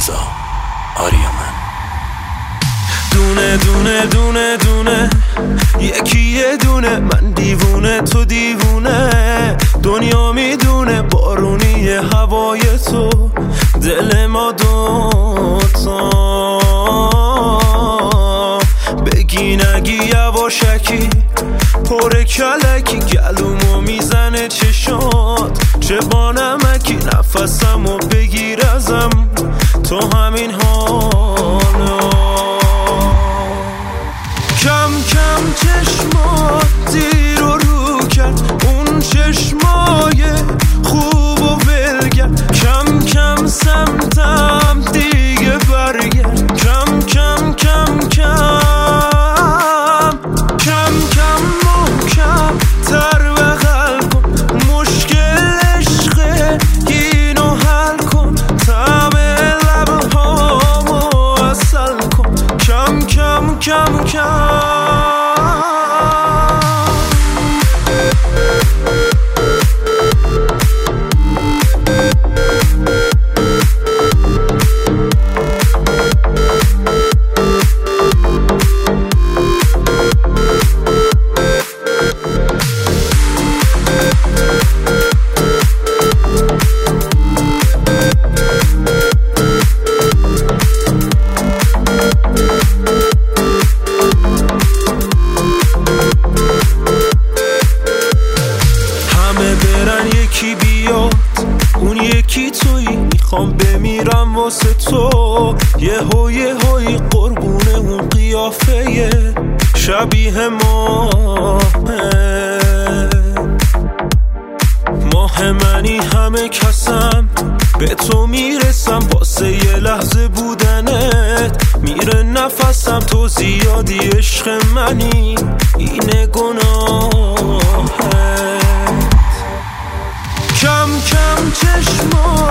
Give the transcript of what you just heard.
رضا آریامن. دونه دونه دونه دونه یکی یه دونه، من دیوونه تو دیوونه، دنیا میدونه بارونی هوای تو، دل ما دوتا بگی نگی یواشکی پر کلکی، گلومو میزنه چشات چه با نمکی، نفسمو بگیر ازم تو همین حالا. کم کم چشمات دیر و رو کرد، اون چشمای خوب و ولگرد، کم کم سمتم دیگه برگرد، کم کم کم کم کم کم محکم تر بغل کن، مشکل عشقه اینو حل کن، طعم لبهامو عسل کن، کم کم کم کم. یکی بیاد اون یکی تویی، میخوام بمیرم واسه تو، یه هوی قربونه اون قیافه شبیه ماه منی، همه کسم به تو میرسم، واسه یه لحظه بودنت میره نفسم، تو زیادی عشق منی اینه گناهه. کم کم چشمات